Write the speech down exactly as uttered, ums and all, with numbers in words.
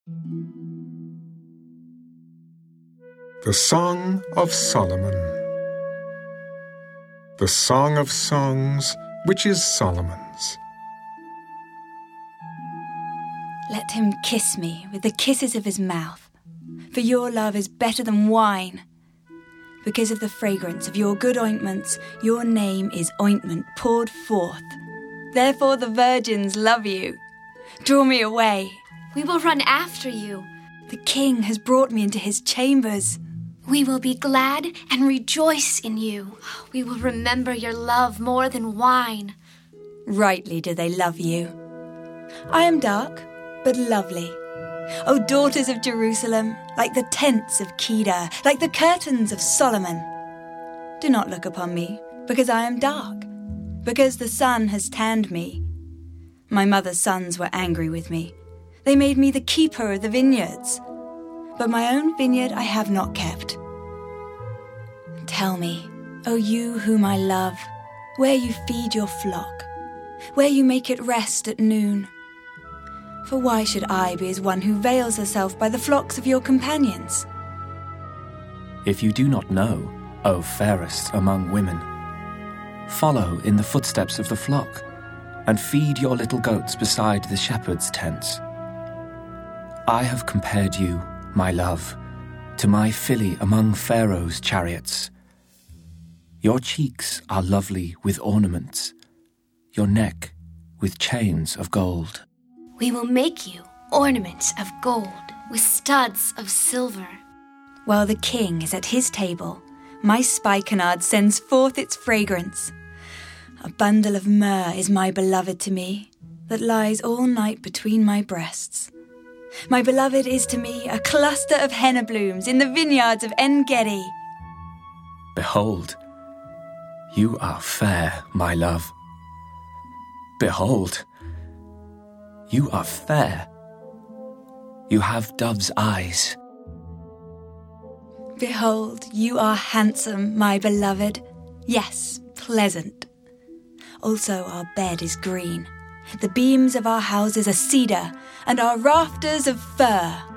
The Song of Solomon. The Song of Songs, which is Solomon's. Let him kiss me with the kisses of his mouth, for your love is better than wine. Because of the fragrance of your good ointments, your name is ointment poured forth. Therefore the virgins love you. Draw me away. We will run after you. The king has brought me into his chambers. We will be glad and rejoice in you. We will remember your love more than wine. Rightly do they love you. I am dark, but lovely. O daughters of Jerusalem, like the tents of Kedar, like the curtains of Solomon. Do not look upon me, because I am dark, because the sun has tanned me. My mother's sons were angry with me. They made me the keeper of the vineyards. But my own vineyard I have not kept. Tell me, O you whom I love, where you feed your flock, where you make it rest at noon. For why should I be as one who veils herself by the flocks of your companions? If you do not know, O fairest among women, follow in the footsteps of the flock, and feed your little goats beside the shepherd's tents. I have compared you, my love, to my filly among Pharaoh's chariots. Your cheeks are lovely with ornaments, your neck with chains of gold. We will make you ornaments of gold with studs of silver. While the king is at his table, my spikenard sends forth its fragrance. A bundle of myrrh is my beloved to me, that lies all night between my breasts. My beloved is to me a cluster of henna blooms in the vineyards of En-Gedi. Behold, you are fair, my love. Behold, you are fair. You have dove's eyes. Behold, you are handsome, my beloved. Yes, pleasant. Also our bed is green. The beams of our houses are cedar, and our rafters of fir.